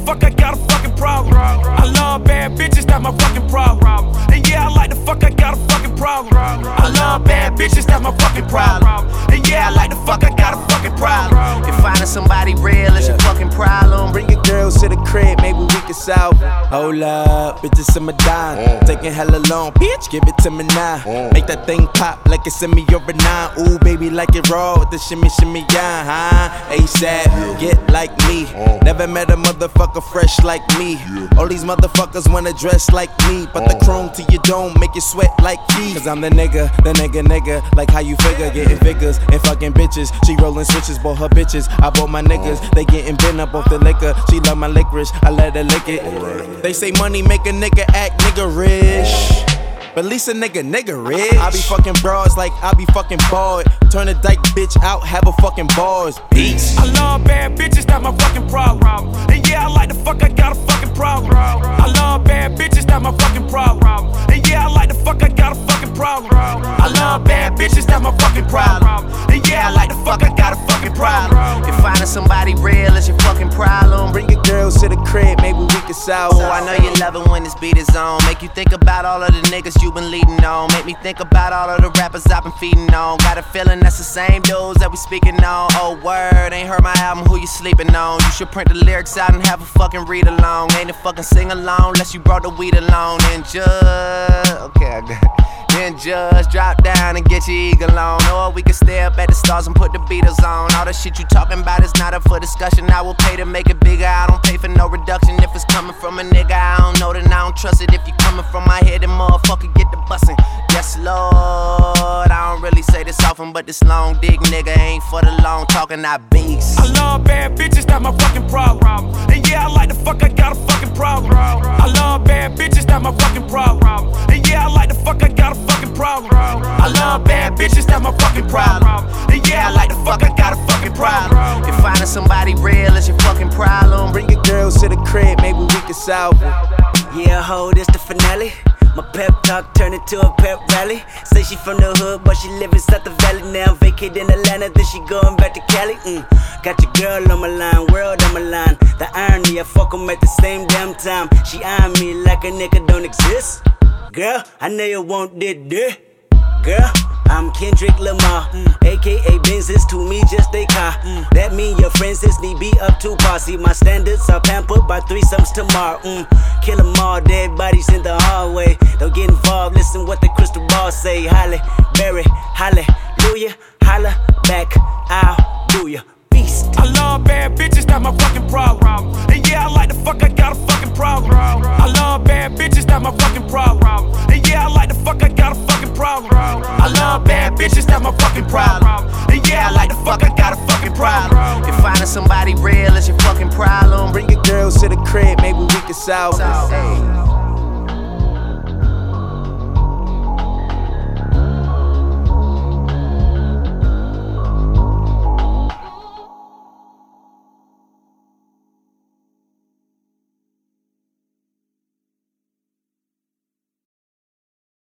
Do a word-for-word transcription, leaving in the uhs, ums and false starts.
fuck, I got a fucking problem. I love bad bitches, that's my fucking problem. And yeah, I like to fuck, I got a fucking problem. I love bad bitches, that's my fucking problem. And yeah, I like to fuck, I got a fucking problem. If finding somebody real is your fucking problem, bring your girls to the crib, maybe we can solve. Hold up, bitches in my dime. Mm. Taking hella long, bitch, give it to me now. Mm. Make that thing pop like it's in me or a nine. Ooh, baby, like it raw with the shimmy, shimmy, yeah, huh? ASAP, yeah. Get like me. Mm. Never met a motherfucker fresh like me. Yeah. All these motherfuckers wanna dress like me, but mm. the chrome to your dome make you sweat like keys. Cause I'm the nigga, the nigga, nigga. Like how you figure, getting figures and fucking bitches. She rolling switches, bought her bitches. I bought my niggas, they getting bent up off the liquor. She love my licorice, I let her lick it. Right. They say money make a nigga act niggerish, but at least a nigga nigga rich. I be fucking bras like I be fucking bored. Turn a dyke bitch out, have a fucking bars. Peace. I love bad bitches, that's my fucking problem. And yeah, I like to fuck, I got a fucking problem. I love bad bitches, that's my fucking problem. And yeah, I like to fuck, I got a fucking problem. I love bad bitches, that's my fucking problem. And yeah, I like to fuck, I got a fucking problem. If finding somebody real is your fucking problem, bring your girls to the crib, maybe we can solve. Oh, I know you love it when this beat is on. Make you think about all of the niggas you been leading on. Make me think about all of the rappers I've been feeding on. Got a feeling that's the same dudes that we speaking on. Oh word, ain't heard my album, who you sleeping on? You should print the lyrics out and have a fucking read along. Ain't a fucking sing along unless you brought the weed along. And just, okay, I got it. Then just drop down and get your eagle on. Or we can stay up at the stars and put the Beatles on. All the shit you talking about is not up for discussion. I will pay to make it bigger, I don't pay for no reduction. If it's coming from a nigga I don't know, then I don't trust it. If you coming from my head, then motherfucker get the bussin'. Yes Lord, I don't really say this often, but this long dick nigga ain't for the long talking, I beast. I love bad bitches, that's my fucking problem. And yeah, I like to fuck, I got a fucking problem. I love bad bitches, that's my fucking problem. And yeah, I like to fuck, I got a fucking problem. I love bad bitches, that's my fucking problem. And yeah, I like to fuck, I got a fucking problem. If finding somebody real is your fucking problem, bring your girls to the crib, maybe we can solve it. Yeah, ho, this the finale. My pep talk turned into a pep rally. Say she from the hood, but she live inside the valley now. Vacated in Atlanta, then she going back to Cali. Mm. Got your girl on my line, world on my line. The irony, I fuck 'em at the same damn time. She eyeing me like a nigga don't exist. Girl, I know you want this dick. Girl, I'm Kendrick Lamar, mm. A K A Benz's to me just a car. Mm. That mean your friends is need be up to par. See my standards are pampered by threesomes tomorrow. Mm. Kill 'em all, dead bodies in the hallway. Don't get involved, listen what the crystal ball say. Holly, Berry, hallelujah, holla back, I'll do ya. Beast. I love bad bitches, that's my fucking problem. And yeah, I like to fuck, I got a fucking problem. I love bad bitches, that's my fucking problem. And yeah, I like to fuck, I got a fucking problem. I love bad bitches, that's my fucking problem. And yeah, I like to fuck, I got a fucking problem. If finding somebody real is your fucking problem, bring your girls to the crib, maybe we can solve it.